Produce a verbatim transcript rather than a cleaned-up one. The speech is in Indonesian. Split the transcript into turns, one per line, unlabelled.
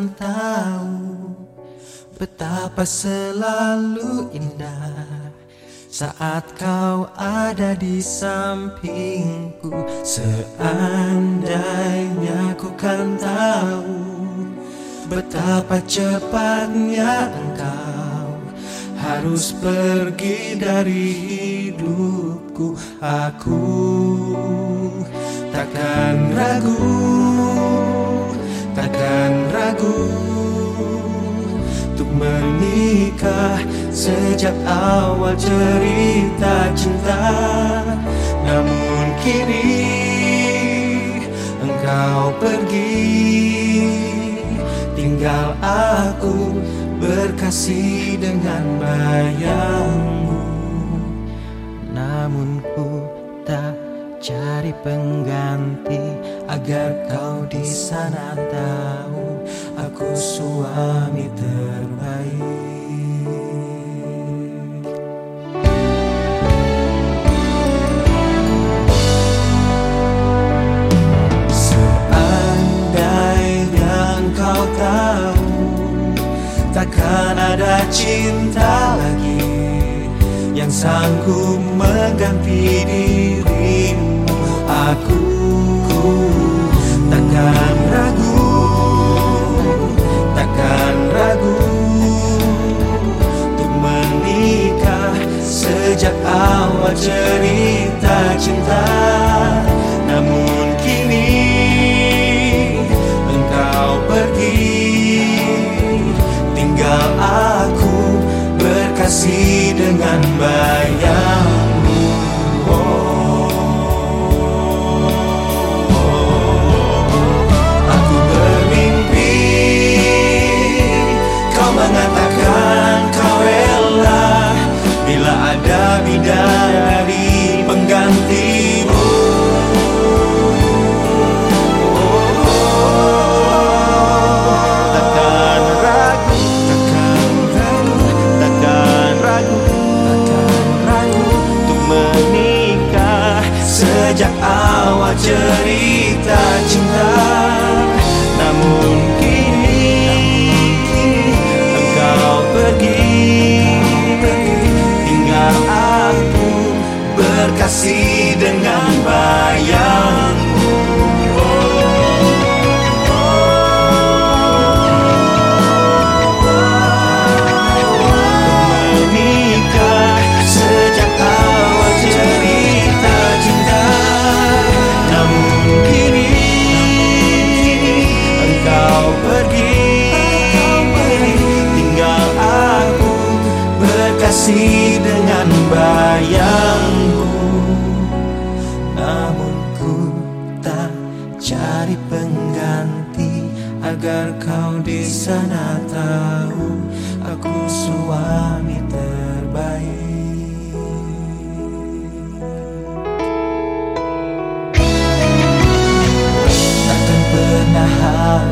kan tahu betapa selalu indah saat kau ada di sampingku. Seandainya ku kan tahu betapa cepatnya engkau harus pergi dari hidupku, aku takkan ragu, takkan ragu untuk menikah. Sejak awal cerita cinta, namun kini engkau pergi, tinggal aku berkasih dengan bayangmu. Namun ku tak cari pengganti agar kau di sana tahu aku suami terbaik. Seandainya engkau tahu takkan ada cinta lagi yang sanggup mengganti dirimu. Aku takkan ragu, takkan ragu untuk menikah. Sejak awal cerita cinta, namun kini engkau pergi, tinggal aku berkasih dengan bayangmu. Aku bermimpi kau mengatakan kau rela bila ada bidadari penggantimu. Sejak awal cerita cinta, namun kini engkau pergi, tinggal aku berkasih dengan bayangmu. Menikah sejak awal cerita cinta, namun kini engkau pergi, tinggal aku berkasih dengan bayangmu. Namun ku tak cari pengganti agar kau di sana tahu aku suami terbaik. Takkan pernah